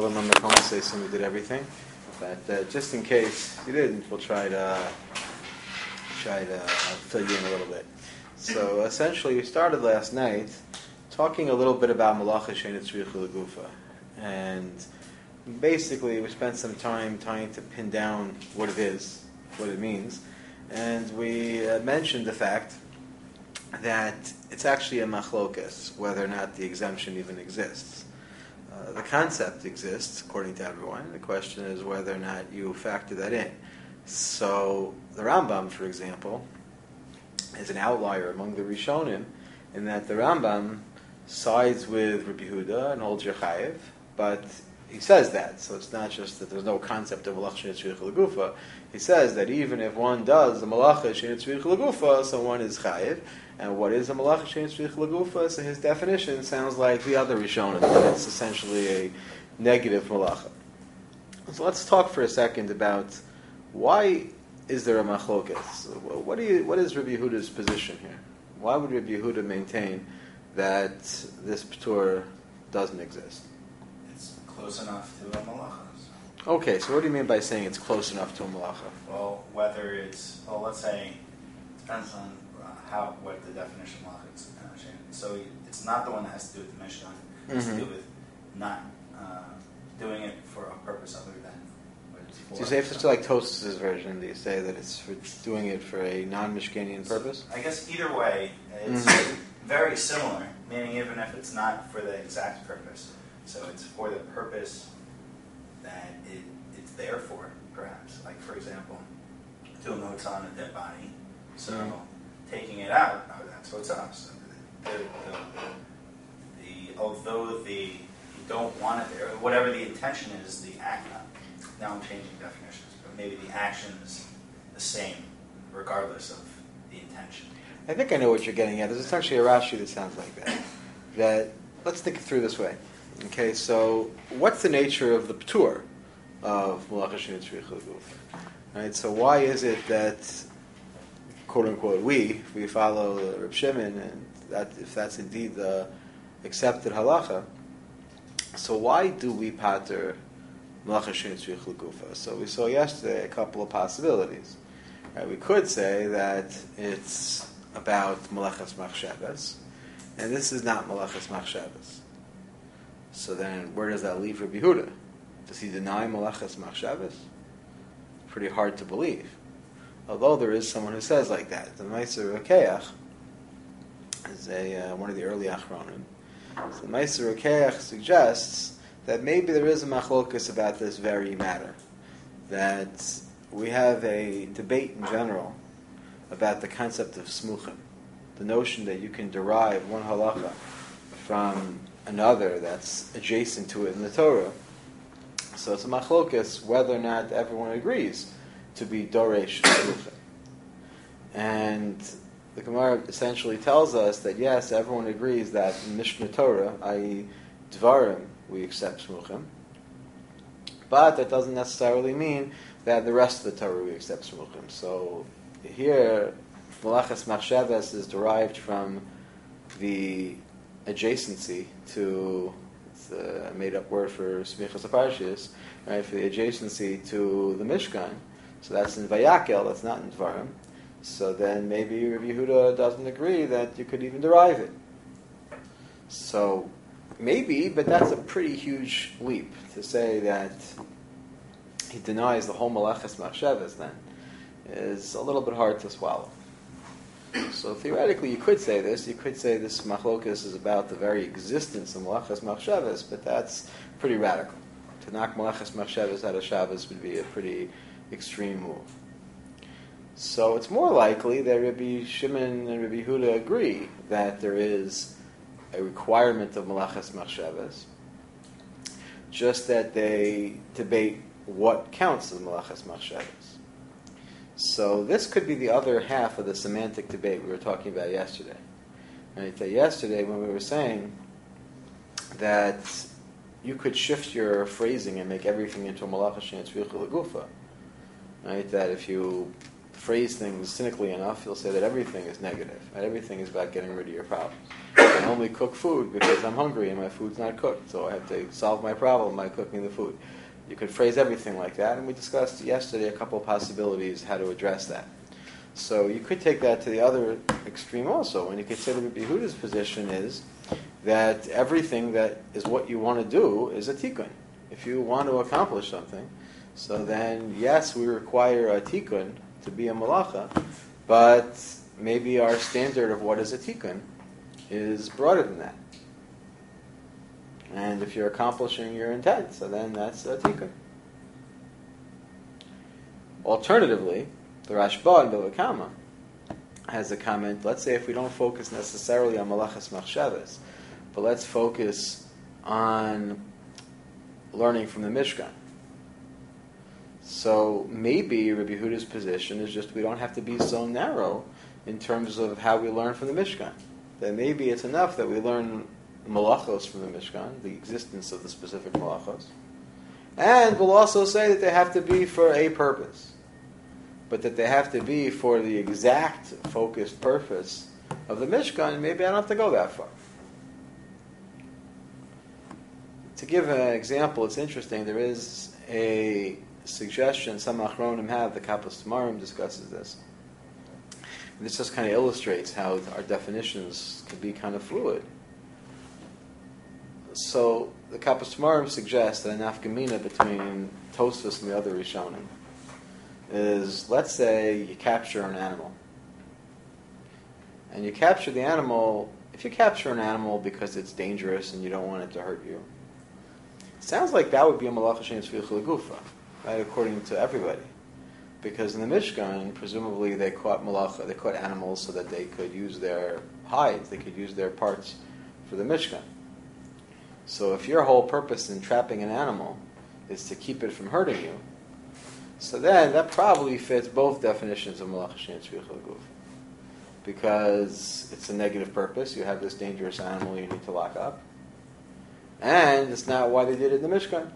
Shalom Makom say we did everything, but just in case you didn't, we'll try to fill you in a little bit. So essentially, we started last night talking a little bit about Malacha Shein Tzrich L'Gufa, and basically we spent some time trying to pin down what it is, what it means, and we mentioned the fact that it's actually a machlokas whether or not the exemption even exists. The concept exists, according to everyone. The question is whether or not you factor that in. So the Rambam, for example, is an outlier among the Rishonim in that the Rambam sides with Rabbi Yehuda and holds your chayiv, but he says that. So it's not just that there's no concept of malacha she'ein tzrich l'gufa. He says that even if one does the malacha she'ein tzrich l'gufa, so one is chayiv. And what is a malacha she'ein tzrich l'gufa? So his definition sounds like the other Rishonim, that it's essentially a negative malacha. So let's talk for a second about why is there a machlokas? What is Rabbi Yehuda's position here? Why would Rabbi Yehuda maintain that this p'tur doesn't exist? It's close enough to a malacha. Okay, so what do you mean by saying it's close enough to a malacha? Well, let's say, it depends on what the definition of malacha is. So it's not the one that has to do with the Mishkan. It has to do with not doing it for a purpose other than what it's for. Do you say if it's like Tosfos' version, do you say that it's for doing it for a non-Mishkanian purpose? I guess either way, it's very similar, meaning even if it's not for the exact purpose. So it's for the purpose that it's there for, perhaps. Like, for example, doing what's on a dead body. So taking it out, that's what's on. So although you don't want it there, whatever the intention is, the act. Now I'm changing definitions, but maybe the action is the same, regardless of the intention. I think I know what you're getting at. There's actually a Rashi that sounds like that. That let's think it through this way. Okay, so what's the nature of the p'tur of malacha she'ein tzrich l'gufa? Right. So why is it that, quote unquote, we follow Reb Shimon, and that if that's indeed the accepted halacha, so why do we pater malacha she'ein tzrich l'gufa? So we saw yesterday a couple of possibilities. Right, we could say that it's about malachas machshavas, and this is not malachas machshavas. So then, where does that leave Rabbi Yehuda? Does he deny malachas machshavas? Pretty hard to believe. Although there is someone who says like that. The Meiser Rokeach is one of the early Achronim. So the Meiser Rokeach suggests that maybe there is a machlokus about this very matter. That we have a debate in general about the concept of smuchim. The notion that you can derive one halacha from another that's adjacent to it in the Torah. So it's a machlokus whether or not everyone agrees to be doresh smuchim. And the Gemara essentially tells us that yes, everyone agrees that in Mishnah Torah, i.e. Dvarim, we accept smuchim. But that doesn't necessarily mean that the rest of the Torah we accept smuchim. So here, malachas machshavas is derived from the adjacency to, it's a made-up word for smichas aparshis, right? For the adjacency to the Mishkan. So that's in Vayakel, that's not in Dvarim. So then maybe Rabbi Yehuda doesn't agree that you could even derive it. So maybe, but that's a pretty huge leap to say that he denies the whole malachas machshavas then is a little bit hard to swallow. So theoretically you could say this. You could say this machlokas is about the very existence of malachas machshavas, but that's pretty radical. To knock malachas machshavas out of Shabbos would be a pretty extreme move. So it's more likely that Rabbi Shimon and Rabbi Yehuda agree that there is a requirement of malachas machshavas, just that they debate what counts as malachas machshavas. So this could be the other half of the semantic debate we were talking about yesterday. Right? That yesterday when we were saying that you could shift your phrasing and make everything into a malacha she'ein tzrich l'gufa. Right? That if you phrase things cynically enough, he'll say that everything is negative, and everything is about getting rid of your problems. I only cook food because I'm hungry and my food's not cooked, so I have to solve my problem by cooking the food. You could phrase everything like that, and we discussed yesterday a couple of possibilities how to address that. So you could take that to the other extreme also, and you could say that Rabbi Yehuda's position is that everything that is what you want to do is a tikkun. If you want to accomplish something, so then yes, we require a tikkun to be a malacha, but maybe our standard of what is a tikkun is broader than that. And if you're accomplishing your intent, so then that's a tikkun. Alternatively, the Rashba in Bava Kama has a comment, let's say if we don't focus necessarily on malachas machshavas, but let's focus on learning from the Mishkan. So maybe Rabbi Yehuda's position is just we don't have to be so narrow in terms of how we learn from the Mishkan. That maybe it's enough that we learn malachos from the Mishkan, the existence of the specific malachos. And we'll also say that they have to be for a purpose. But that they have to be for the exact focused purpose of the Mishkan, maybe I don't have to go that far. To give an example, it's interesting, there is a suggestion some Achronim have, the Kapos Tamarim discusses this. And this just kind of illustrates how our definitions can be kind of fluid. So the Kapos Tamarim suggests that an nafkamina between Tosfos and the other Rishonim is, let's say you capture an animal. And you capture the animal, if you capture an animal because it's dangerous and you don't want it to hurt you, it sounds like that would be a malacha she'en tzricha l'gufa, right, according to everybody. Because in the Mishkan, presumably they caught animals so that they could use their hides, they could use their parts for the Mishkan. So if your whole purpose in trapping an animal is to keep it from hurting you, so then that probably fits both definitions of malacha she'en tzricha l'gufa. Because it's a negative purpose, you have this dangerous animal you need to lock up. And it's not why they did it in the Mishkan.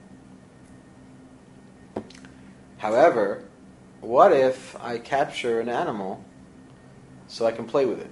However, what if I capture an animal so I can play with it?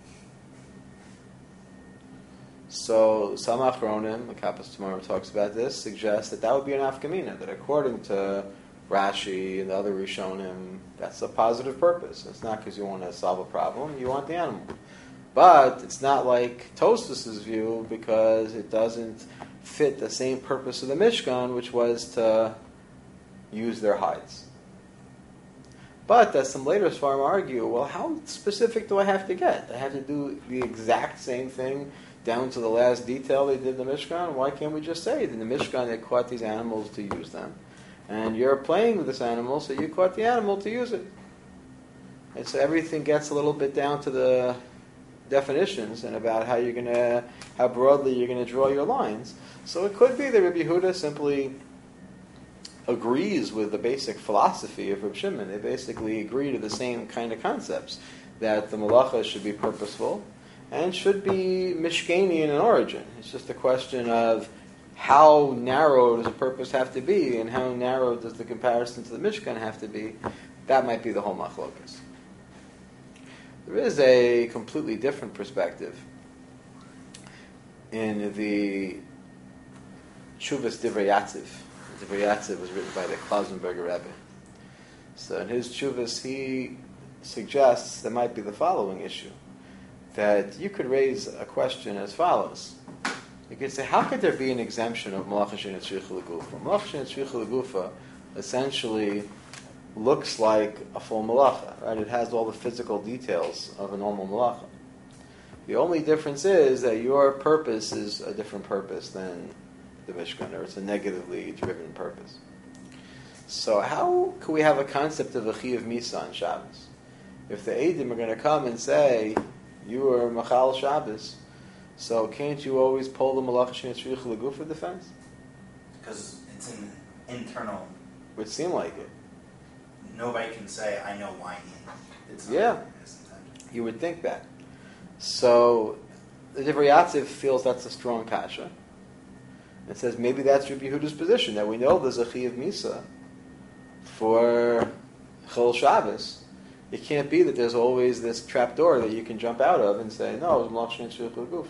So some Achronim, the Kapos Tamarim talks about this, suggests that would be an afkamina, that according to Rashi and the other Rishonim, that's a positive purpose. It's not because you want to solve a problem, you want the animal. But it's not like Tosfos' view, because it doesn't fit the same purpose of the Mishkan, which was to use their hides. But as some later Sfarim argue, well, how specific do I have to get? I have to do the exact same thing down to the last detail they did in the Mishkan? Why can't we just say that in the Mishkan they caught these animals to use them? And you're playing with this animal, so you caught the animal to use it. And so everything gets a little bit down to the definitions and about how broadly you're gonna draw your lines. So it could be that Rabbi Yehuda simply agrees with the basic philosophy of Reb Shimon. They basically agree to the same kind of concepts, that the malacha should be purposeful and should be mishkanian in origin. It's just a question of how narrow does a purpose have to be, and how narrow does the comparison to the Mishkan have to be. That might be the whole machlokas. There is a completely different perspective in the Tshuvas Divrei Yatziv. Divrei Yatziv was written by the Klausenberger Rebbe. So in his Tshuvas, he suggests there might be the following issue, that you could raise a question as follows. You could say, how could there be an exemption of malacha she'en tzricha l'gufa? Malacha she'en tzricha l'gufa essentially looks like a full malacha, right? It has all the physical details of a normal malacha. The only difference is that your purpose is a different purpose than the Mishkan, or it's a negatively driven purpose. So how can we have a concept of a chiyuv misa on Shabbos? If the Eidim are going to come and say, you are machal Shabbos, so can't you always pull the malacha she'en tzricha l'gufa defense? Because it's an internal. It would seem like it. Nobody can say, I know why it's not. Yeah, you would think that. So the Divrei Yatziv feels that's a strong kasha. It says maybe that's Rabbi Yehuda's position, that we know there's a chiyuv misa for Chol Shabbos, It can't be that there's always this trap door that you can jump out of and say, no, it was Malach Shein Tzrich L'Gufa.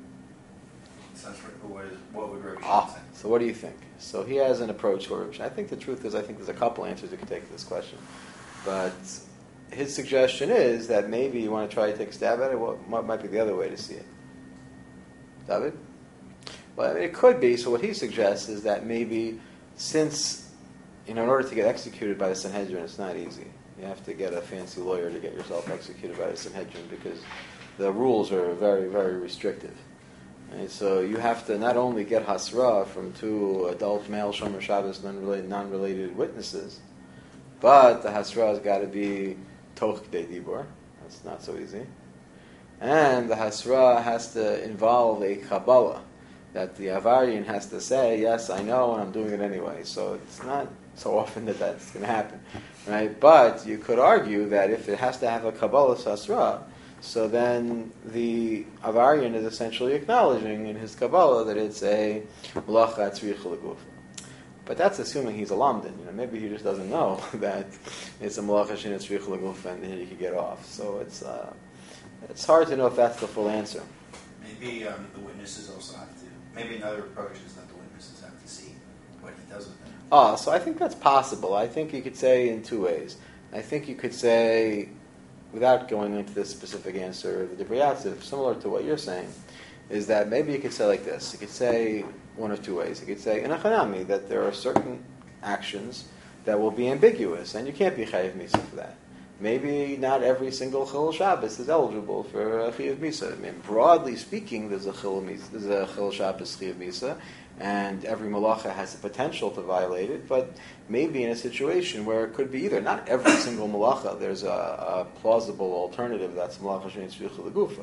What would Rabbi Shimon say? So what do you think? So he has an approach to Rabbi Shimon. I think the truth is, I think there's a couple answers you can take to this question. But his suggestion is that maybe you want to try to take a stab at it. What might be the other way to see it? David? Well, I mean, it could be. So what he suggests is that maybe since, in order to get executed by the Sanhedrin, it's not easy. You have to get a fancy lawyer to get yourself executed by the Sanhedrin because the rules are very, very restrictive. Right? So you have to not only get hasra from two adult male Shomer Shabbos non-related witnesses, but the hasra has got to be toch k'dei dibur. That's not so easy. And the hasra has to involve a kabbalah, that the Avarian has to say, yes, I know, and I'm doing it anyway. So it's not so often that that's going to happen, right? But you could argue that if it has to have a Kabbalah Hasra, so then the Avarian is essentially acknowledging in his Kabbalah that it's a Malacha Tzrich L'Gufa. But that's assuming he's a Lamdan. Maybe he just doesn't know that it's a Malacha Shein Tzrich L'Gufa and then he could get off. So it's hard to know if that's the full answer. Maybe the witnesses also have to. Maybe another approach is that the witnesses have to see what he does with them. So I think that's possible. I think you could say in two ways. I think you could say, without going into this specific answer, the Debriatziv, similar to what you're saying, is that maybe you could say like this. You could say one of two ways. You could say in a Chanami that there are certain actions that will be ambiguous, and you can't be Chayiv Misa for that. Maybe not every single Chil Shabbos is eligible for a Chayiv Misa. I mean, broadly speaking, there's a Chil Shabbos Chayiv Misa, and every malacha has the potential to violate it, but maybe in a situation where it could be either. Not every single malacha, there's a plausible alternative that's malacha shein tzrich l'gufa.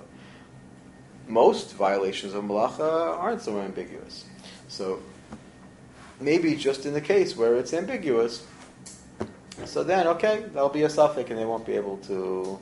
Most violations of malacha aren't so ambiguous. So maybe just in the case where it's ambiguous, so then, okay, that'll be a suffix and they won't be able to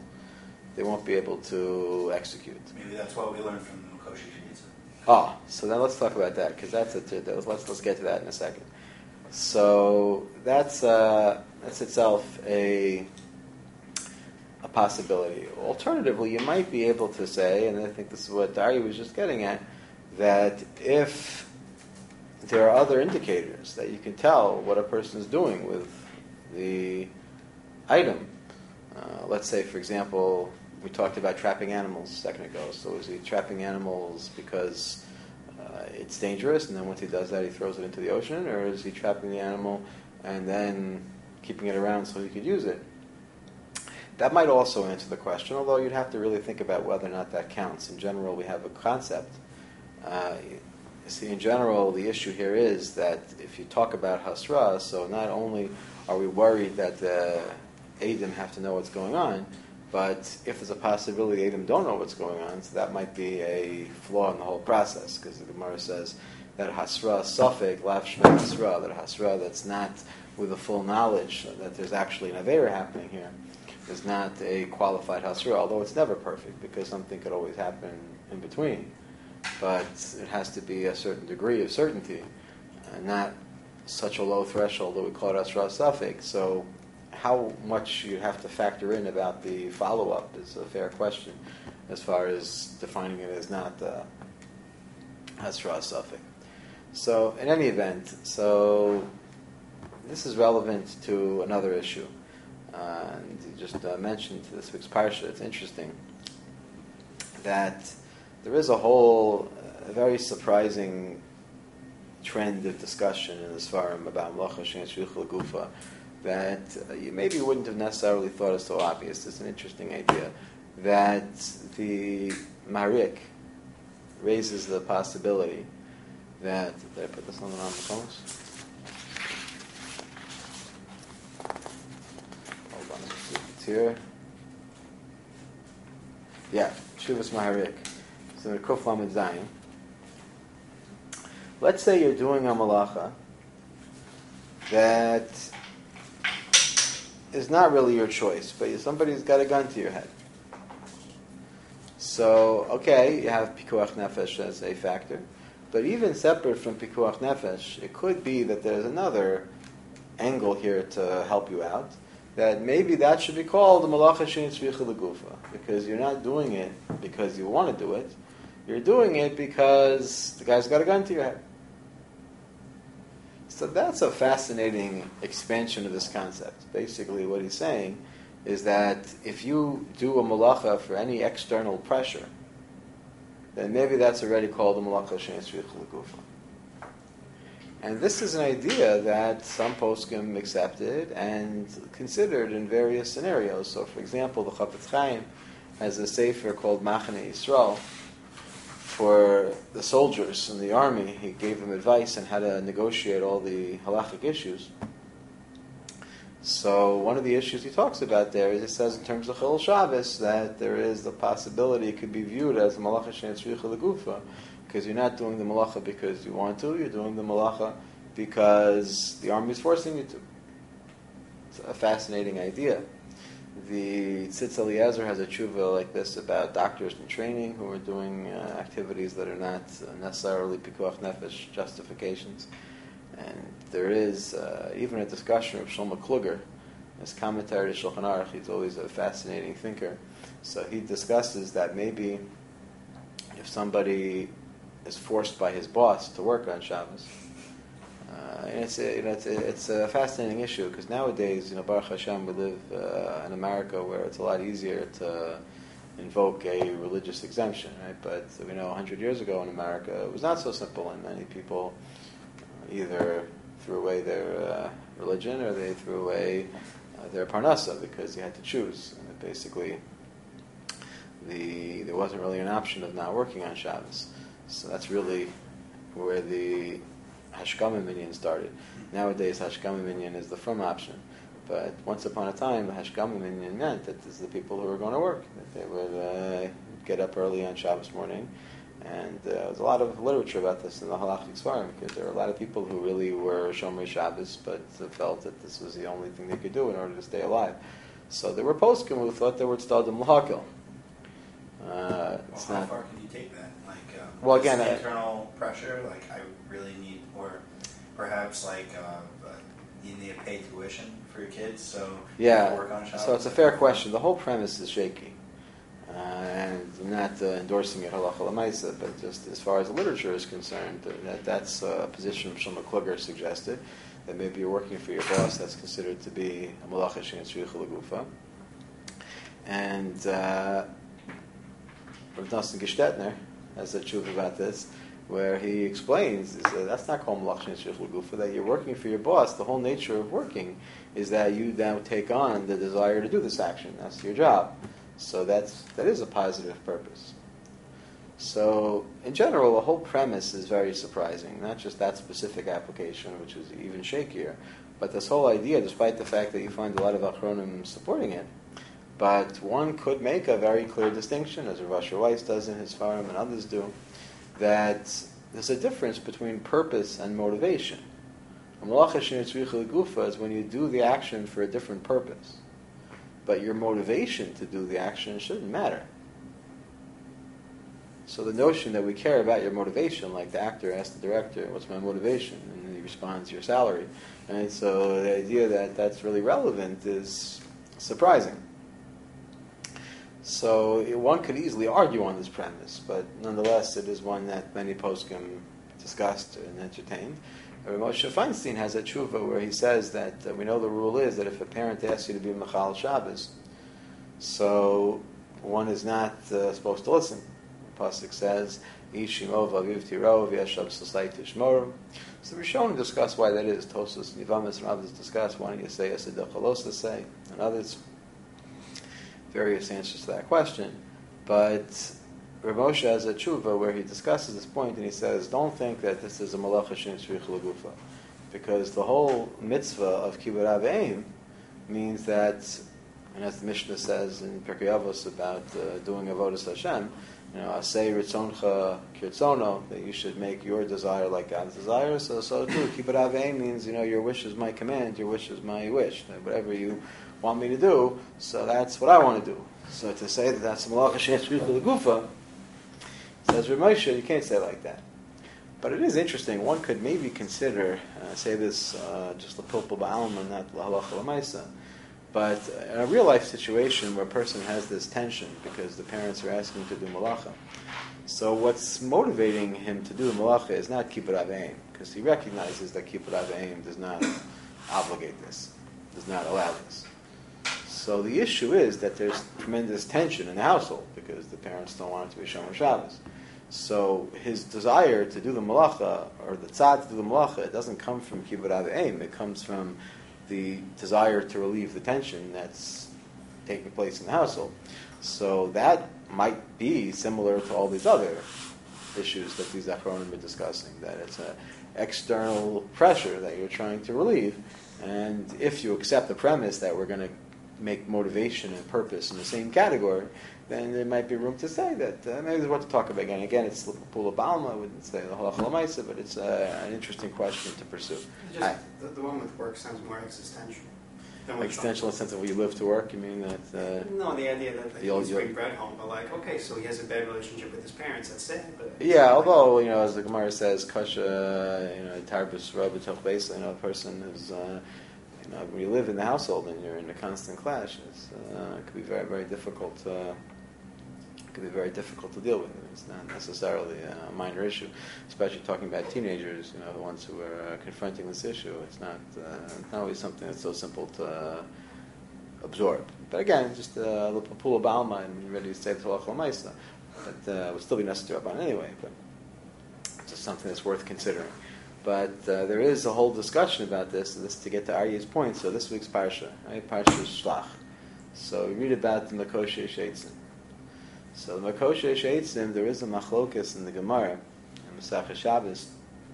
execute. Maybe that's what we learned from the Mukoshi Shinitza. So then let's talk about that, because let's get to that in a second. So that's itself a possibility. Alternatively, you might be able to say, and I think this is what Daria was just getting at, that if there are other indicators that you can tell what a person is doing with the item, let's say, for example, we talked about trapping animals a second ago. So is he trapping animals because it's dangerous, and then once he does that, he throws it into the ocean? Or is he trapping the animal and then keeping it around so he could use it? That might also answer the question, although you'd have to really think about whether or not that counts. In general, we have a concept. In general, the issue here is that if you talk about Hasra, so not only are we worried that the Eidim have to know what's going on, but if there's a possibility Eidim don't know what's going on, so that might be a flaw in the whole process, because the Gemara says that Hasra Safek, Lav Shmei Hasra, that Hasra that's not with the full knowledge that there's actually an Aveira happening here, is not a qualified Hasra, although it's never perfect, because something could always happen in between. But it has to be a certain degree of certainty, not such a low threshold that we call it Hasra Safek. So how much you have to factor in about the follow-up is a fair question, as far as defining it as not Hasra Safek. So in any event, so this is relevant to another issue. And you just mentioned this week's Parsha. It's interesting that there is a whole very surprising trend of discussion in the Sfarim about Malacha Shein Tzrich L'Gufa that you maybe wouldn't have necessarily thought is so obvious. It's an interesting idea that the Maharik raises the possibility that... Did I put this on the phones? Hold on, let's see if it's here. Yeah, Shuvas Maharik. So the Kuf Lamed Zayin. Let's say you're doing a malacha that is not really your choice, but somebody's got a gun to your head. So, okay, you have Pikuach Nefesh as a factor, but even separate from Pikuach Nefesh, it could be that there's another angle here to help you out, that maybe that should be called the malacha shein tzricha legufa, because you're not doing it because you want to do it. You're doing it because the guy's got a gun to your head. So that's a fascinating expansion of this concept. Basically, what he's saying is that if you do a malacha for any external pressure, then maybe that's already called the malacha shein tzricha legufa. And this is an idea that some poskim accepted and considered in various scenarios. So, for example, the Chafetz Chaim has a sefer called Machane Yisrael for the soldiers in the army. He gave them advice on how to negotiate all the halachic issues. So one of the issues he talks about there is, it says in terms of Chilul Shabbos that there is the possibility it could be viewed as a malacha shein tzricha legufa, because you're not doing the malacha because you want to, you're doing the malacha because the army is forcing you to. It's a fascinating idea. The Tzitz Eliezer has a tshuva like this about doctors in training who are doing activities that are not necessarily pikuach nefesh justifications. And there is even a discussion of Shlomo Kluger, his commentary to Shulchan Aruch. He's always a fascinating thinker. So he discusses that maybe if somebody is forced by his boss to work on Shabbos, and it's a fascinating issue, because nowadays, Baruch Hashem, we live in America where it's a lot easier to invoke a religious exemption, right? But we know 100 years ago in America it was not so simple, and many people either threw away their religion or they threw away their parnasa because you had to choose. And basically, there wasn't really an option of not working on Shabbos. So that's really where the Hashkama Minyan started. Nowadays, Hashkama Minyan is the from option. But once upon a time, the Hashkama Minyan meant that this is the people who were going to work, that they would get up early on Shabbos morning. And there's a lot of literature about this in the Halachic Svarim, because there were a lot of people who really were Shomer Shabbos, but felt that this was the only thing they could do in order to stay alive. So there were poskim who thought they were Tzadim L'Hakil. How far can you take that? Well, again, the internal pressure, I really need, or perhaps you need to pay tuition for your kids, so you work on Shabbos. So it's a fair question. The whole premise is shaky. And I'm not endorsing it halacha l'maisa, but just as far as the literature is concerned, that's a position Shlomo Kluger suggested, that maybe you're working for your boss, that's considered to be a malacha shein tzricha legufa. And Rav Nosson Gestetner has a tshuva about this, where he explains that's not called malacha shein tzricha legufa, that you're working for your boss. The whole nature of working is that you now take on the desire to do this action. That's your job. So that is a positive purpose. So in general, the whole premise is very surprising. Not just that specific application, which is even shakier, but this whole idea, despite the fact that you find a lot of Achronim supporting it. But one could make a very clear distinction, as Rav Asher Weiss does in his Farim and others do, that there's a difference between purpose and motivation. A malacha shein tzricha legufa is when you do the action for a different purpose. But your motivation to do the action shouldn't matter. So the notion that we care about your motivation, like the actor asks the director, what's my motivation? And he responds, your salary. And so the idea that that's really relevant is surprising. So one could easily argue on this premise, but nonetheless it is one that many poskim discussed and entertained. Moshe Feinstein has a tshuva where he says that we know the rule is that if a parent asks you to be Mechal Shabbos, so one is not supposed to listen. The pasuk says, "Ishimov aviv tiro v'yashav sasai tishmor." So Rishonim discuss why that is. Tosfos, Nivamis, and others discuss why you say Yasidach say, and others various answers to that question. But Rav Moshe has a tshuva where he discusses this point, and he says, don't think that this is a malacha shein tzricha legufa, because the whole mitzvah of kibbud av v'em means that, and as the Mishnah says in Pirkei Avos about doing avodas Hashem, asay ritzoncha kirtzono, that you should make your desire like God's desire. So too, kibbud av v'em means your wish is my command, your wish is my wish. Whatever you want me to do, so that's what I want to do. So to say that that's a malacha shein tzricha legufa, says Rav Moshe, you can't say it like that. But it is interesting. One could maybe consider, say this just l'pilpul ba'alma, not l'halacha l'maisa, But in a real life situation where a person has this tension because the parents are asking him to do malacha, so what's motivating him to do the malacha is not kibbud avayim, because he recognizes that kibbud avayim does not obligate this, does not allow this. So the issue is that there's tremendous tension in the household because the parents don't want it to be Shomer Shabbos. So his desire to do the malacha, or the tzad to do the malacha, it doesn't come from kibbud avayim. It comes from the desire to relieve the tension that's taking place in the household. So that might be similar to all these other issues that these Achronim are discussing, that it's an external pressure that you're trying to relieve. And if you accept the premise that we're going to make motivation and purpose in the same category, then there might be room to say that maybe there's what to talk about again. Again, it's Pula Balma, I wouldn't say the Halacha L'Maisa, but it's an interesting question to pursue. Just the one with work sounds more existential. Existential in the sense of when you live to work, you mean that... no, the idea that the old he's bring bread home, but like, okay, so he has a bad relationship with his parents, that's it. But yeah, although, as the Gemara says, Kasha, Tarbus Rabbi Tachbeis, a person is... when you live in the household and you're in a constant clash, it could be very, very difficult. Could be very difficult to deal with. It's not necessarily a minor issue, especially talking about teenagers. The ones who are confronting this issue. It's not always something that's so simple to absorb. But again, just a little pula balma and ready to say the halacha l'maisa. But would still be necessary upon anyway. But it's just something that's worth considering. But there is a whole discussion about this, and this to get to Aryeh's point. So this week's parsha, right? Parsha Shlach. So we read about the Makoshe Sheitzim. So the Makoshe Sheitzim, there is a machlokas in the Gemara, in Masechah Shabbos.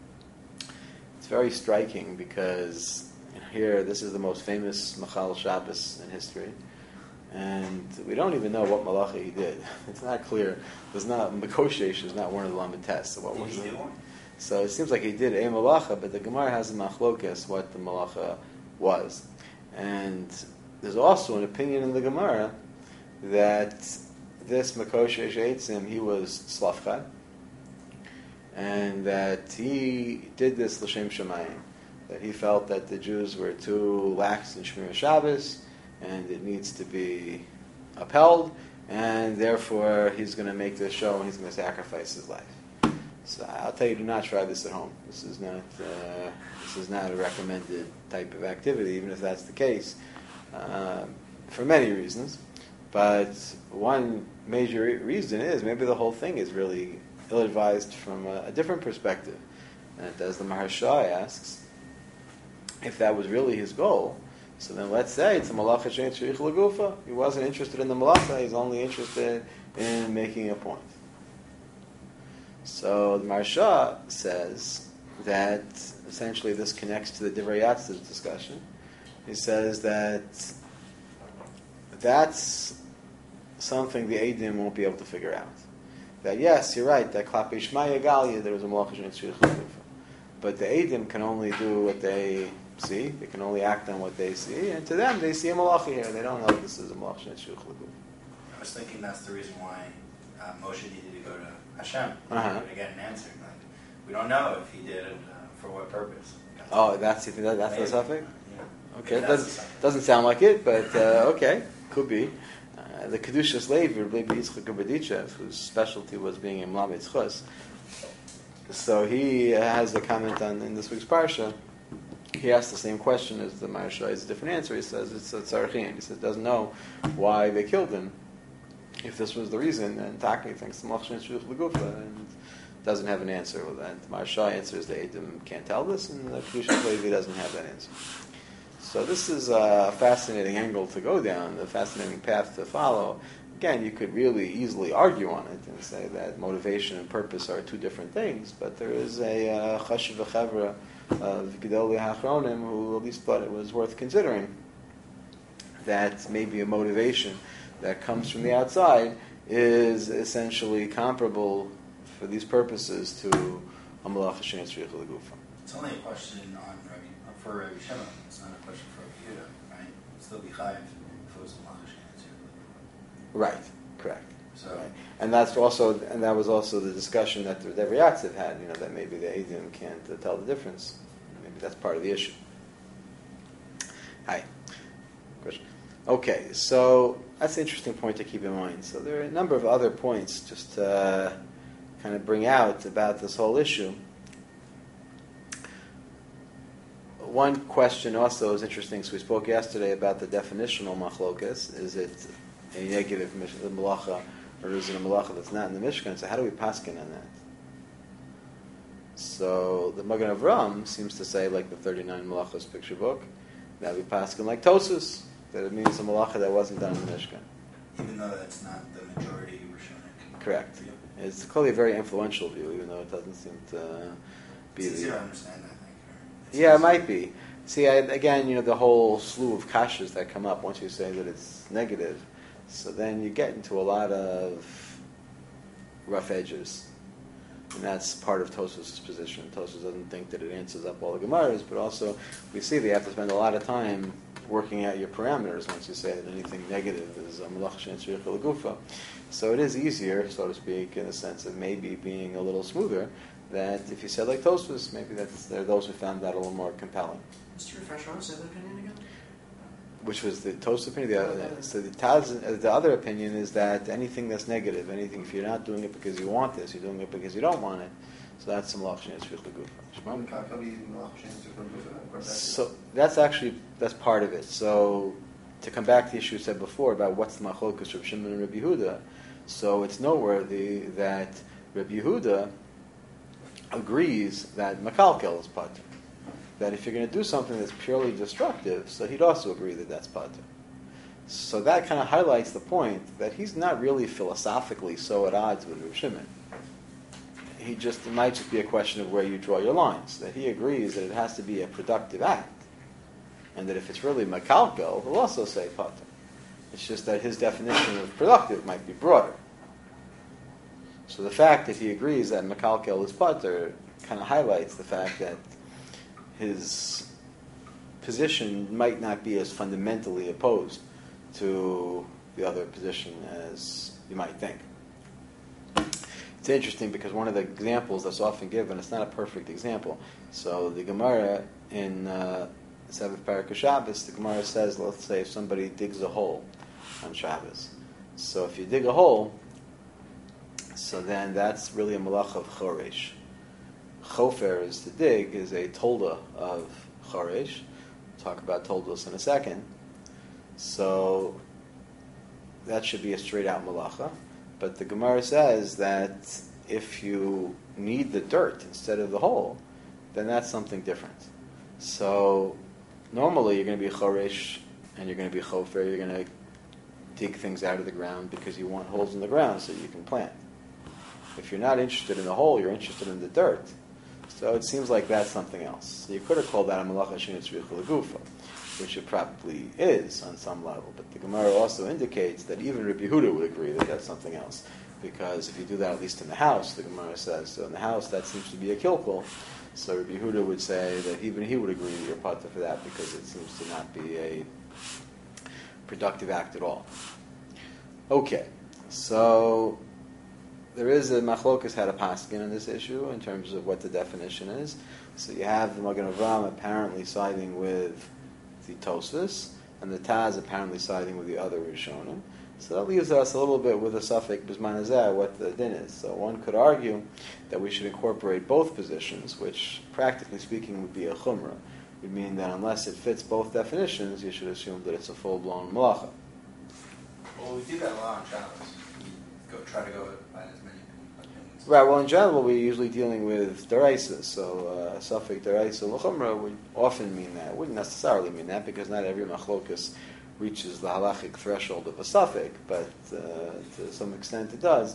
It's very striking because here, this is the most famous Machal Shabbos in history. And we don't even know what malacha he did. It's not clear. Makoshesh is not one of the Lamed tests. So what was it? So it seems like he did a malacha, but the Gemara has a machlokas what the malacha was. And there's also an opinion in the Gemara that this Makoshesh Eitzim, he was Slavchad, and that he did this L'Shem Shamayim, that he felt that the Jews were too lax in Shmir Shabbos, and it needs to be upheld, and therefore he's going to make this show and he's going to sacrifice his life. So I'll tell you, do not try this at home. This is not a recommended type of activity, even if that's the case, for many reasons. But one major reason is maybe the whole thing is really ill-advised from a different perspective. And as the Maharsha asks, if that was really his goal, so then let's say it's a malacha shein tzarich legufa. He wasn't interested in the malacha, he's only interested in making a point. So the Maharsha says that essentially this connects to the Divrei Yatziv's discussion. He says that that's something the Eidim won't be able to figure out. That yes, you're right, that Klapi Shmaya Galia, there was a malacha shein tzarich legufa. But the Eidim can only do what they see. They can only act on what they see. And to them, they see a malacha here. They don't know this is a malacha shein tzarich legufa. I was thinking that's the reason why Moshe needed to go to Hashem to get an answer. Like, we don't know if he did it for what purpose. That's the suffix? Yeah. Okay, it doesn't sound like it, but okay, could be. The Kedushas Levi, Rabbi Yitzchak Berdichev, whose specialty was being a Mlamed Chus, so he has a comment in this week's parsha. He asked the same question as the Maharsha. It's a different answer. He says it's a tzarachin. He says doesn't know why they killed him. If this was the reason, and Taki thinks the Malach Shein Tzarich L'Gufa and doesn't have an answer. Well, then the Maharsha answers the Eidim can't tell this, and the Kedushas Levi doesn't have that answer. So this is a fascinating angle to go down, a fascinating path to follow. Again, you could really easily argue on it and say that motivation and purpose are two different things, but there is a chashiv v'chevra of Gedolei HaAchronim who at least thought it was worth considering that maybe a motivation that comes from the outside is essentially comparable for these purposes to a malacha shein tzarich legufa. It's only a question for Rabbi Shimon. It's not a question for Rabbi Yehuda, right? It'd still be chayiv if it was a malacha shein tzarich legufa. Right, correct. So, right. And that was also the discussion that the Divrei Yatziv had. That maybe the Eidim can't tell the difference. Maybe that's part of the issue. Hi, question. Okay, so that's an interesting point to keep in mind. So there are a number of other points just to kind of bring out about this whole issue. One question also is interesting. So we spoke yesterday about the definitional machlokas. Is it a negative malacha, or is it a malacha that's not in the Mishkan? So how do we paskin on that? So the Magen Avraham seems to say, like the 39 malachos picture book, that we paskin like Tosus, that it means a malacha that wasn't done in the Mishkan. Even though that's not the majority Rishonim. Correct. view. It's clearly a very influential view, even though it doesn't seem to be It's easier the... to understand, I think. Yeah, it might be. See, again, the whole slew of kashas that come up once you say that it's negative, so then you get into a lot of rough edges. And that's part of Tosfos' position. Tosfos doesn't think that it answers up all the Gemaras, but also we see that you have to spend a lot of time working out your parameters once you say that anything negative is a malach she'en tzrich l'gufa. So it is easier, so to speak, in the sense of maybe being a little smoother, that if you said like Tosfos, maybe there are those who found that a little more compelling. Mr. Refresh, what was the other opinion again? Which was the Tosfos opinion. So the other opinion is that anything that's negative, anything, if you're not doing it because you want this, you're doing it because you don't want it, so that's some malach she'en tzrich l'gufa. So that's part of it. So to come back to the issue you said before about what's the machlokas Reb Shimon and Reb Yehuda, so it's noteworthy that Reb Yehuda agrees that makalkel is pater. That if you're going to do something that's purely destructive, so he'd also agree that that's pater. So that kind of highlights the point that he's not really philosophically so at odds with Reb Shimon. It might just be a question of where you draw your lines. That he agrees that it has to be a productive act, and that if it's really makalkel, he'll also say pater. It's just that his definition of productive might be broader. So the fact that he agrees that makalkel is pater kind of highlights the fact that his position might not be as fundamentally opposed to the other position as you might think. It's interesting because one of the examples that's often given, it's not a perfect example. So the Gemara in Seventh Parak of Shabbos, the Gemara says, let's say if somebody digs a hole on Shabbos. So if you dig a hole, so then that's really a malach of choresh. Chofer is to dig, is a tolda of choresh. We'll talk about toldos in a second. So that should be a straight out malacha. But the Gemara says that if you need the dirt instead of the hole, then that's something different. So normally you're going to be choresh and you're going to be chofer. You're going to dig things out of the ground because you want holes in the ground so you can plant. If you're not interested in the hole, you're interested in the dirt. So it seems like that's something else. So you could have called that a malacha she'en tzrich l'gufa, which it probably is on some level. But the Gemara also indicates that even Rabbi Yehuda would agree that that's something else. Because if you do that at least in the house, the Gemara says, so in the house that seems to be a kilkul. So Rabbi Yehuda would say that even he would agree that you're pater for that because it seems to not be a productive act at all. Okay, so there is a machlokas had a paskin on this issue in terms of what the definition is. So you have the Magen Avraham apparently siding with the Tosfos, and the Taz apparently siding with the other Rishonim. So that leaves us a little bit with a suffix bisman hazeh, what the din is. So one could argue that we should incorporate both positions, which practically speaking would be a chumrah. It would mean that unless it fits both definitions, you should assume that it's a full-blown malacha. Well, we do that a lot on Shabbos. We try to go by as many opinions. Right, well in general we're usually dealing with deraisa, so suffix deraisa l'chumrah would often mean that. It wouldn't necessarily mean that because not every machlokas reaches the halachic threshold of a suffix, but to some extent it does.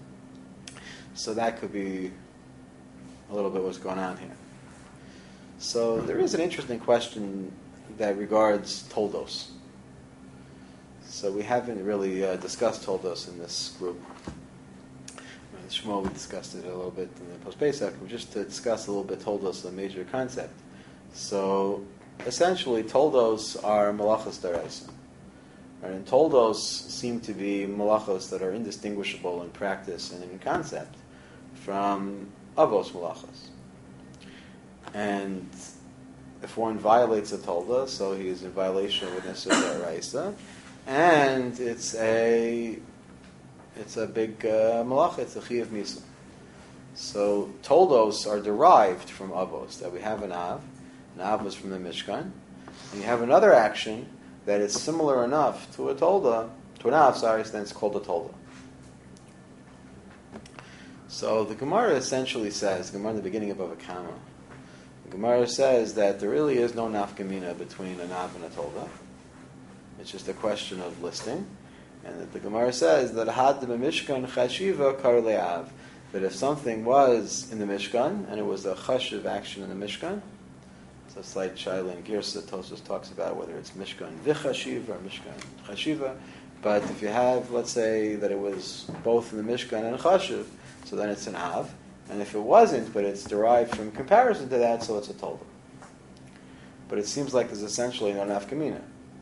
So that could be a little bit what's going on here. So there is an interesting question that regards toldos. So we haven't really discussed toldos in this group. Shmuel, we discussed it a little bit in the post-Pesach, just to discuss a little bit toldos, the major concept. So essentially, toldos are malachos deraisa. Right? And toldos seem to be malachos that are indistinguishable in practice and in concept from avos malachos. And if one violates a tolda, so he is in violation with Nissa Daraisa, and it's a big malacha, it's a Chiyav Misa. So toldos are derived from avos, that we have an av was from the Mishkan, and you have another action that is similar enough to a tolda, to an av, so then it's called a tolda. So the Gemara essentially says, the Gemara in the beginning of Bava Kama, the Gemara says that there really is no nafkamina between an av and a tolda. It's just a question of listing. And that the Gemara says that had the Mishkan chashiva kar le'av, that if something was in the Mishkan, and it was a chashiv action in the Mishkan, it's a slight shaila in Girsa, Tosfos talks about whether it's Mishkan v'chashiva or Mishkan chashiva, but if you have, let's say, that it was both in the Mishkan and chashiv, so then it's an av, and if it wasn't, but it's derived from comparison to that, so it's a tolda. But it seems like there's essentially no nafkamina.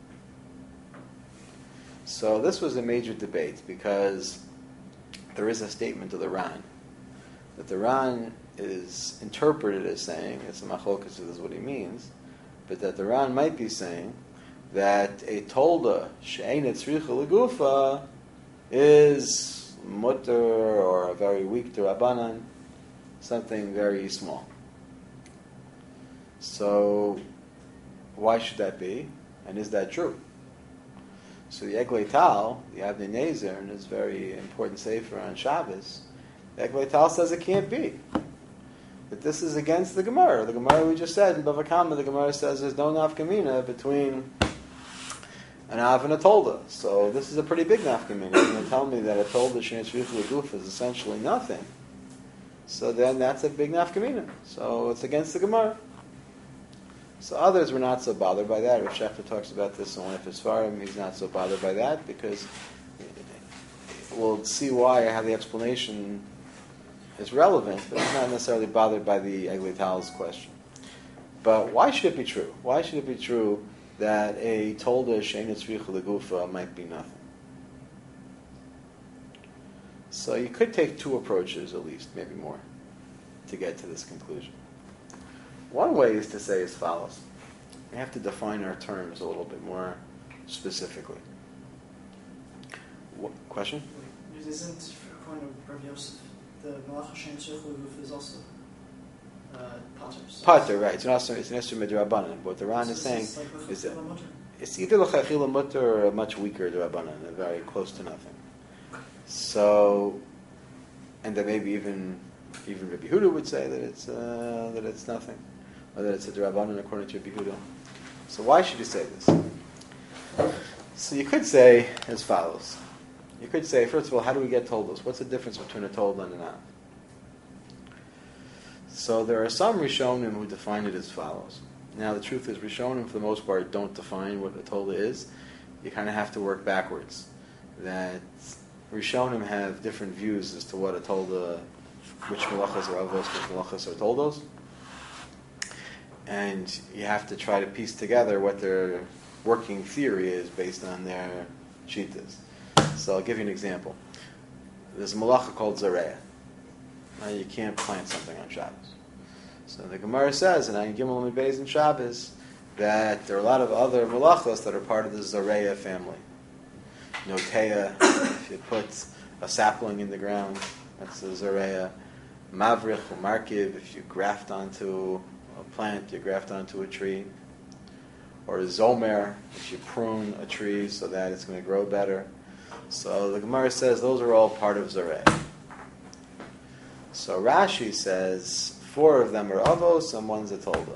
So this was a major debate because there is a statement of the Ran that the Ran is interpreted as saying, it's a machlokes, this is what he means, but that the Ran might be saying that a tolda she'ein tzricha legufa is mutter or a very weak derabanan, something very small. So why should that be? And is that true? So the Eglei Tal, the Avnei Nezer, in his very important sefer on Shabbos, the Eglei Tal says it can't be. That this is against the Gemara. The Gemara we just said in Bava Kama, the Gemara says there's no nafkamina between an Av and a Tolda. So this is a pretty big nafkamina. You're going to tell me that a Tolda Shein Tzricha L'Guf is essentially nothing. So then that's a big nafkamina. So it's against the Gemara. So others were not so bothered by that. Rav Shechter talks about this in one of his Svarim. He's not so bothered by that because we'll see why, how the explanation is relevant, but he's not necessarily bothered by the Eglei Tal's question. But why should it be true? Why should it be true that a Tolda Shein Tzricha L'Gufa might be nothing? So you could take two approaches at least, maybe more, to get to this conclusion. One way is to say as follows. We have to define our terms a little bit more specifically. What, question? It isn't, according to Rabbi Yosef, the Malacha Shein Tzricha L'Guf is also Pater. Pater, right. It's an Esser Midrabanan. What the Ran is saying is that it's either L'Chachila Mutter or a much weaker Drabanan, very close to nothing. So, and then maybe even Rabbi Yehuda would say that it's nothing, or that it's a Drabanan according to Rabbi Yehuda. So why should you say this? So you could say as follows. You could say, first of all, how do we get toldos? What's the difference between a tolda and an av? So there are some Rishonim who define it as follows. Now the truth is, Rishonim for the most part don't define what a tolda is. You kind of have to work backwards. That Rishonim have different views as to what a tolda, which malachas are avos, which malachas are toldos. And you have to try to piece together what their working theory is based on their shittas. So I'll give you an example. There's a malacha called zareya. Now you can't plant something on Shabbos. So the Gemara says in Ayin Gimel Amud Beis in Shabbos that there are a lot of other malachos that are part of the zareya family. Noteya, if you put a sapling in the ground, that's the zareya. Mavrich or markiv, if you graft onto a plant, you graft onto a tree. Or zomer, if you prune a tree so that it's going to grow better. So the Gemara says those are all part of Zareh. So Rashi says 4 of them are avos and 1's a tolda.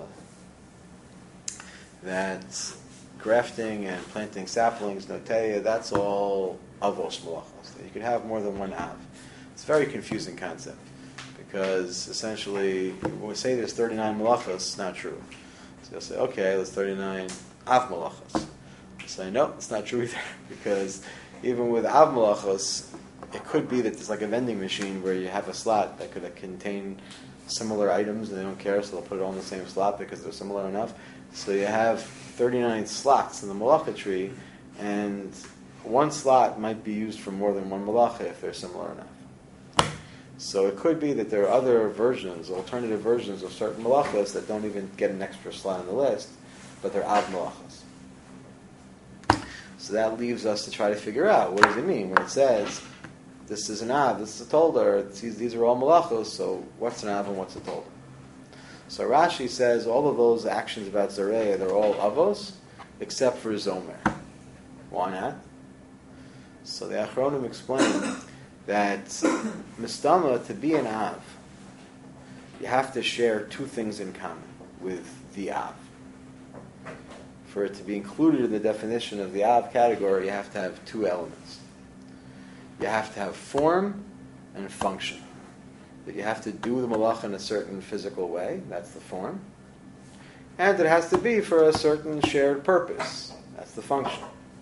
That grafting and planting saplings, noteya, that's all avos malachos. You could have more than one av. It's a very confusing concept because essentially when we say there's 39 malachos, it's not true. So you'll say, okay, there's 39 av malachos. You'll say, no, it's not true either because even with av malachos, it could be that there's like a vending machine where you have a slot that could contain similar items and they don't care, so they'll put it all in the same slot because they're similar enough. So you have 39 slots in the malacha tree, and one slot might be used for more than one malacha if they're similar enough. So it could be that there are other versions, alternative versions of certain malachas that don't even get an extra slot on the list, but they're av malachas. So that leaves us to try to figure out, what does it mean when it says, this is an av, this is a tolda, these are all malachos, so what's an av and what's a tolda? So Rashi says all of those actions about Zareya, they're all avos, except for Zomer. Why not? So the Achronim explain that Mistama, to be an Av, you have to share two things in common with the Av. For it to be included in the definition of the Av category, you have to have two elements. You have to have form and function. That you have to do the malach in a certain physical way, that's the form. And it has to be for a certain shared purpose, that's the function.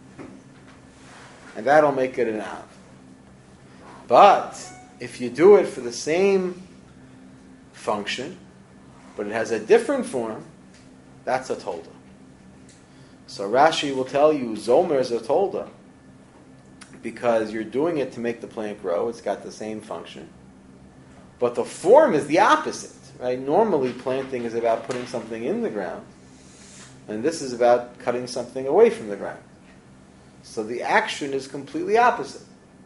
And that'll make it an Av. But if you do it for the same function, but it has a different form, that's a tolda. So Rashi will tell you Zomer is a tolda because you're doing it to make the plant grow. It's got the same function. But the form is the opposite. Right? Normally planting is about putting something in the ground, and this is about cutting something away from the ground. So the action is completely opposite.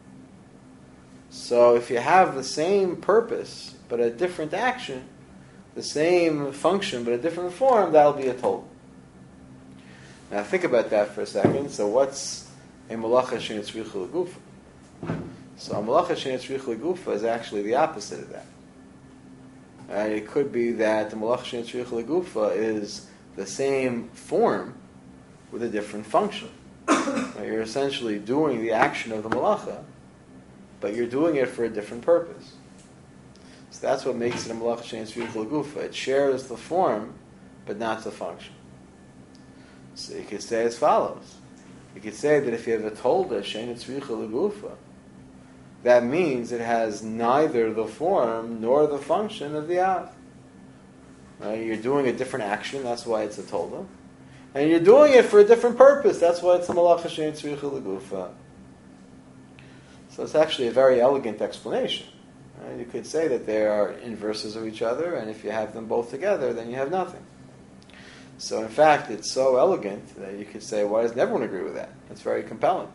So if you have the same purpose but a different action, the same function but a different form, that'll be a tolda. Now think about that for a second. So what's a malacha shenetzricha legufa? So a malacha shenetzricha legufa is actually the opposite of that. It could be that the malacha shenetzricha legufa is the same form with a different function. You're essentially doing the action of the malacha, but you're doing it for a different purpose. So that's what makes it a malacha shenetzricha legufa. It shares the form, but not the function. So you could say as follows. You could say that if you have a tolda shenetzricha legufa, that means it has neither the form nor the function of the av. Right? You're doing a different action, that's why it's a tolda. And you're doing it for a different purpose, that's why it's a malacha shenetzricha legufa. So it's actually a very elegant explanation. Right? You could say that they are inverses of each other, and if you have them both together, then you have nothing. So in fact, it's so elegant that you could say, why doesn't everyone agree with that? It's very compelling.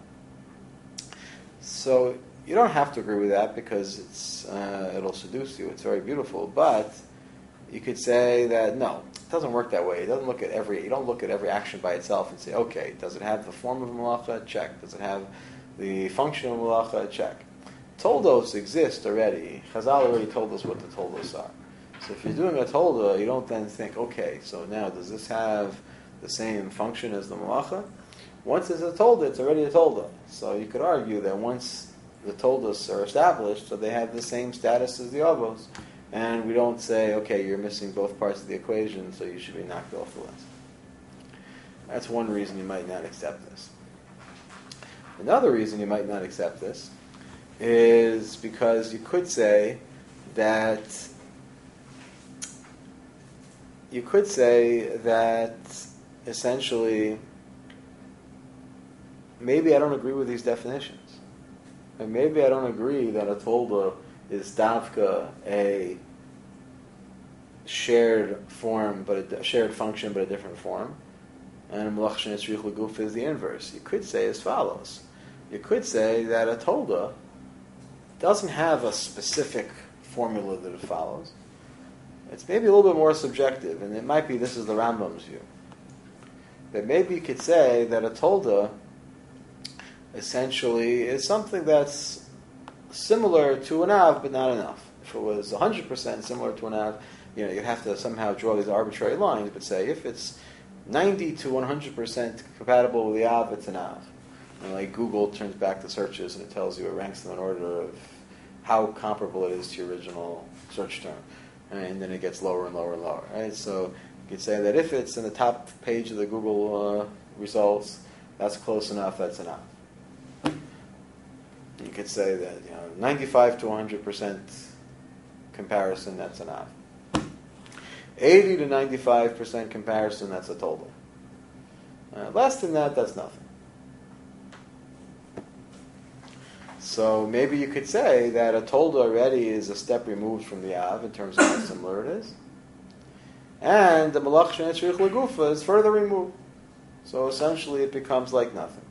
So you don't have to agree with that because it'll seduce you. It's very beautiful, but you could say that no, it doesn't work that way. It doesn't look at you don't look at every action by itself and say, okay, does it have the form of a malacha? Check. Does it have the function of a malacha? Check. Toldos exist already. Chazal already told us what the toldos are. So if you're doing a tolda, you don't then think, okay, so now does this have the same function as the malacha? Once it's a tolda, it's already a tolda. So you could argue that once the toldas are established, so they have the same status as the avos, and we don't say, okay, you're missing both parts of the equation, so you should be knocked off the list. That's one reason you might not accept this. Another reason you might not accept this is because you could say that essentially maybe I don't agree with these definitions. And maybe I don't agree that a tolda is davka a shared form, but a shared function, but a different form. And malacha shenetzricha legufa is the inverse. You could say as follows. You could say that a tolda doesn't have a specific formula that it follows. It's maybe a little bit more subjective, and it might be this is the Rambam's view. That maybe you could say that a tolda essentially is something that's similar to an av, but not enough. If it was 100% similar to an av, you'd have to somehow draw these arbitrary lines, but say if it's 90 to 100% compatible with the av, it's an av. And like Google turns back the searches and it tells you, it ranks them in order of how comparable it is to your original search term. And then it gets lower and lower and lower. Right? So you could say that if it's in the top page of the Google results, that's close enough, that's enough. You could say that 95 to 100% comparison, that's enough. 80 to 95% comparison, that's a total. Less than that, that's nothing. So maybe you could say that a tolda already is a step removed from the av in terms of how similar it is. And the malach shenetzrich legufa is further removed. So essentially it becomes like nothing.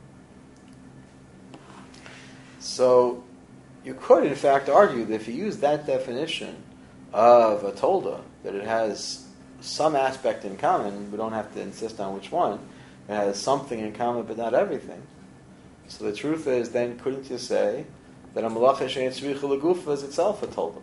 So you could in fact argue that if you use that definition of a tolda, that it has some aspect in common, we don't have to insist on which one, it has something in common but not everything. So the truth is, then couldn't you say that a malacha shenetzrich legufa is itself a tolda?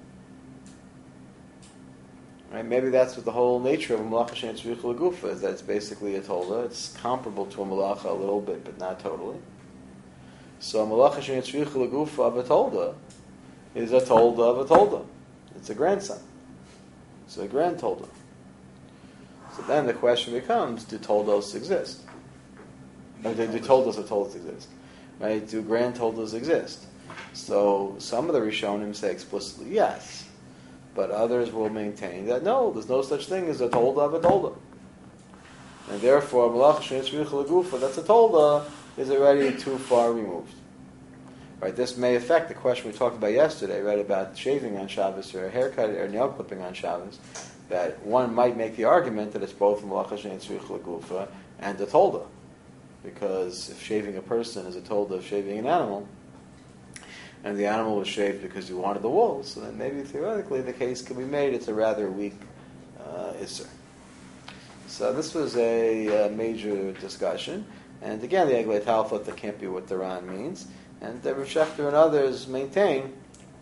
Right? Maybe that's what the whole nature of a malacha shenetzrich legufa is, that it's basically a tolda. It's comparable to a malacha a little bit, but not totally. So a malacha shenetzrich legufa of a tolda is a tolda of a tolda. It's a grandson. It's a grand tolda. So then the question becomes, do toldos exist? Or do toldos of toldas exist? Right? Do grand toldas exist? So some of the Rishonim say explicitly yes. But others will maintain that no, there's no such thing as a tolda of a tolda. And therefore, malach shenetzrich legufa, that's a tolda, is already too far removed. Right? This may affect the question we talked about yesterday, right, about shaving on Shabbos or a haircut or nail clipping on Shabbos, that one might make the argument that it's both malach shenetzrich legufa and a tolda. Because if shaving a person is a tolda of shaving an animal, and the animal was shaved because you wanted the wool, so then maybe theoretically the case can be made it's a rather weak isser. So this was a major discussion, and again the Eglei Tal thought that can't be what the Ran means, and Rav Shechter and others maintain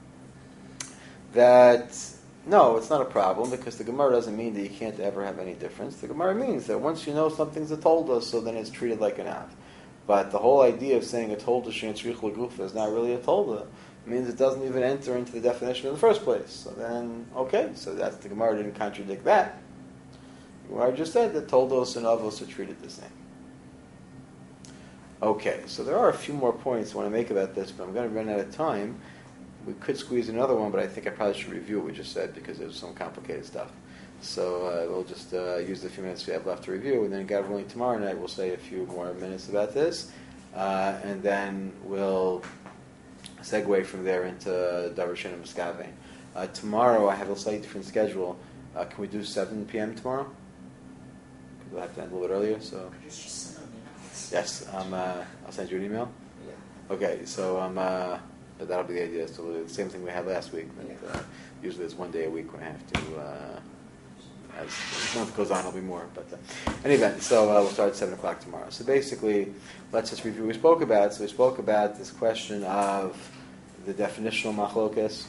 that no, it's not a problem because the Gemara doesn't mean that you can't ever have any difference. The Gemara means that once you know something's a tolda, so then it's treated like an av. But the whole idea of saying a tolda shenetzrich legufa is not really a tolda. It means it doesn't even enter into the definition in the first place. So then, okay, so that's the Gemara didn't contradict that. The Gemara just said that toldos and avos are treated the same. Okay, so there are a few more points I want to make about this, but I'm going to run out of time. We could squeeze another one, but I think I probably should review what we just said because there's some complicated stuff. So we'll just use the few minutes we have left to review, and then God willing tomorrow night we'll say a few more minutes about this, and then we'll segue from there into Darshan and Miskavein. Tomorrow I have a slightly different schedule. Can we do 7 p.m. tomorrow? Because we'll have to end a little bit earlier. So yes, I'll send you an email. Yeah. Okay, so but that'll be the idea. So we'll do the same thing we had last week. But, usually it's one day a week when I have to. As the month goes on, it'll be more. But anyway, so we'll start at 7 o'clock tomorrow. So basically, let's just review what we spoke about. So we spoke about this question of the definitional machlokas,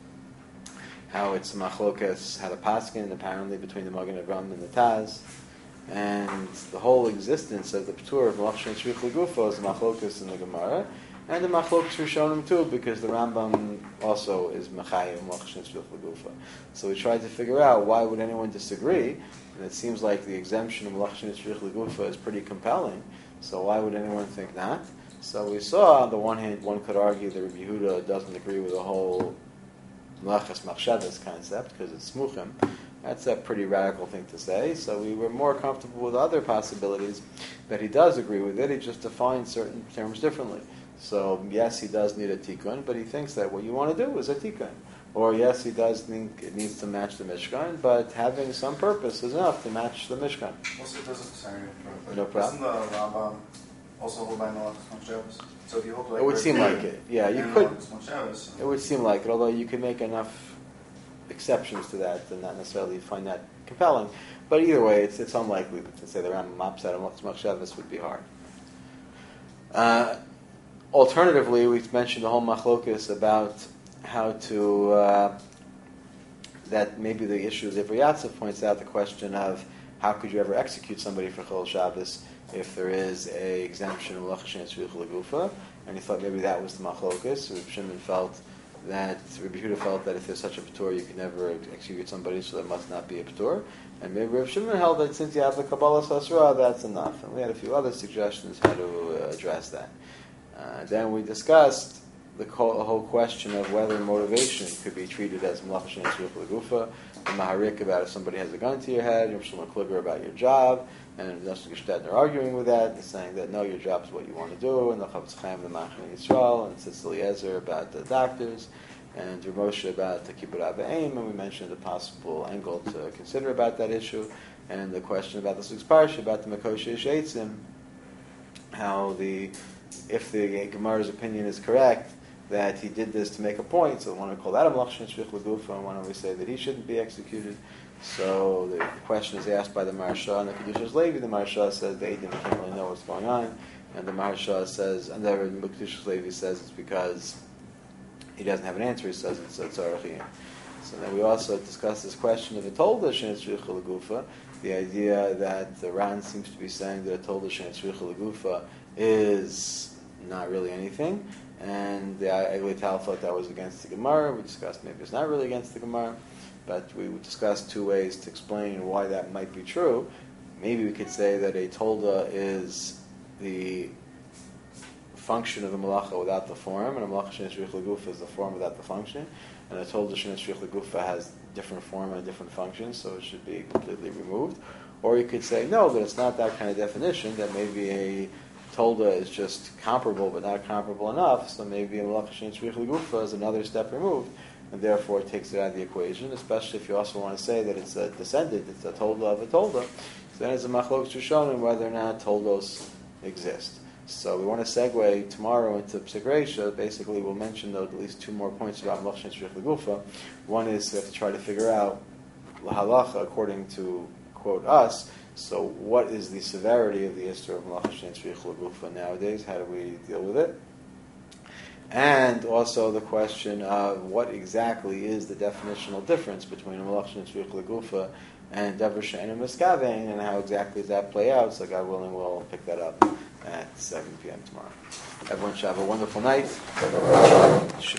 how it's machlokas, how the paskin, apparently between the Magen Avraham and the Taz, and the whole existence of the P'tur of malach shenetzrich legufa is machlokas in the Gemara, and the machlokas Rishonim too, because the Rambam also is mechayim malach shenetzrich legufa. So we tried to figure out why would anyone disagree, and it seems like the exemption of malach shenetzrich legufa is pretty compelling. So why would anyone think not? So we saw on the one hand, one could argue that Rabbi Yehuda doesn't agree with the whole malachas machshavas concept because it's smuchim. That's a pretty radical thing to say. So we were more comfortable with other possibilities that he does agree with it. He just defines certain terms differently. So yes, he does need a tikkun, but he thinks that what you want to do is a tikkun. Or yes, he does think it needs to match the Mishkan, but having some purpose is enough to match the Mishkan. Also, sorry, No problem. Doesn't the Rambam also hold by malachas machshavas? So if you hold like It would seem like it. Yeah, you could. It would seem like it, although you could make enough exceptions to that and not necessarily find that compelling. But either way, it's unlikely to say the Rambam opts out of malachas machshavas would be hard. Alternatively, we've mentioned the whole machlokas about how to, that maybe the issue, as Ivri Yatzov points out, the question of how could you ever execute somebody for Chol Shabbos if there is a exemption of malach shenetzrich legufa, and he thought maybe that was the machlokas. Rabbi Shimon felt that, Rabbi Yehuda felt that if there's such a P'tur, you can never execute somebody, so there must not be a P'tur. And maybe Rabbi Shimon held that since you have the Kabbalah Sasra, that's enough. And we had a few other suggestions how to address that. Then we discussed the whole question of whether motivation could be treated as malach shenetzrich legufa, the maharik about if somebody has a gun to your head, Rav Shlomo Kluger about your job. And the Gestad are arguing with that, and saying that no, your job is what you want to do, and the Chavetz Chaim, the Machane Yisrael, and Tzitz Eliezer about the doctors, and Rav Moshe about the Kibbut Av V'Aim, and we mentioned a possible angle to consider about that issue, and the question about the Six Parsha, about the Mekoshe Sheitzim, how if the Gemara's opinion is correct, that he did this to make a point, so one would call that a Malach Shen Shvich L'Gufa, and one would say that he shouldn't be executed. So the question is asked by the Maharsha, and the Kedushas Levi, the Maharsha says the Eidim can't really know what's going on, and the Maharsha says, and the Kedushas Levi says it's because he doesn't have an answer, he says it's Tzarechiyim. So then we also discussed this question of a Tolda Shen Shvich L'Gufa, the idea that the Ran seems to be saying that a Tolda Shen Shvich L'Gufa is not really anything, and the Eglei Tal thought that was against the Gemara. We discussed maybe it's not really against the Gemara, but we discussed two ways to explain why that might be true. Maybe we could say that a Tolda is the function of the Malacha without the form, and a Malacha Shen Shvich L'Gufa is the form without the function, and a Tolda Shen Shvich L'Gufa has different form and different function, so it should be completely removed. Or you could say, no, that it's not that kind of definition, that maybe a Tolda is just comparable but not comparable enough, so maybe a Malacha Shen Shvich L'Gufa is another step removed, and therefore it takes it out of the equation, especially if you also want to say that it's a descendant, it's a Tolda of a Tolda. So then it's a Machlokes Rishonim whether or not Toldos exist. So we want to segue tomorrow into Psik Reisha. Basically, we'll mention though at least two more points about Malach Shen Shvich L'Gufa. One is we have to try to figure out L'Halacha according to, quote, us. So what is the severity of the Isser of Malach Shen Shvich L'Gufa nowadays? How do we deal with it? And also the question of what exactly is the definitional difference between a Malach Shen Shvich L'Gufa and Dever She'einu Miskavein, and how exactly does that play out? So God willing, we'll pick that up at 7 p.m. tomorrow. Everyone should have a wonderful night.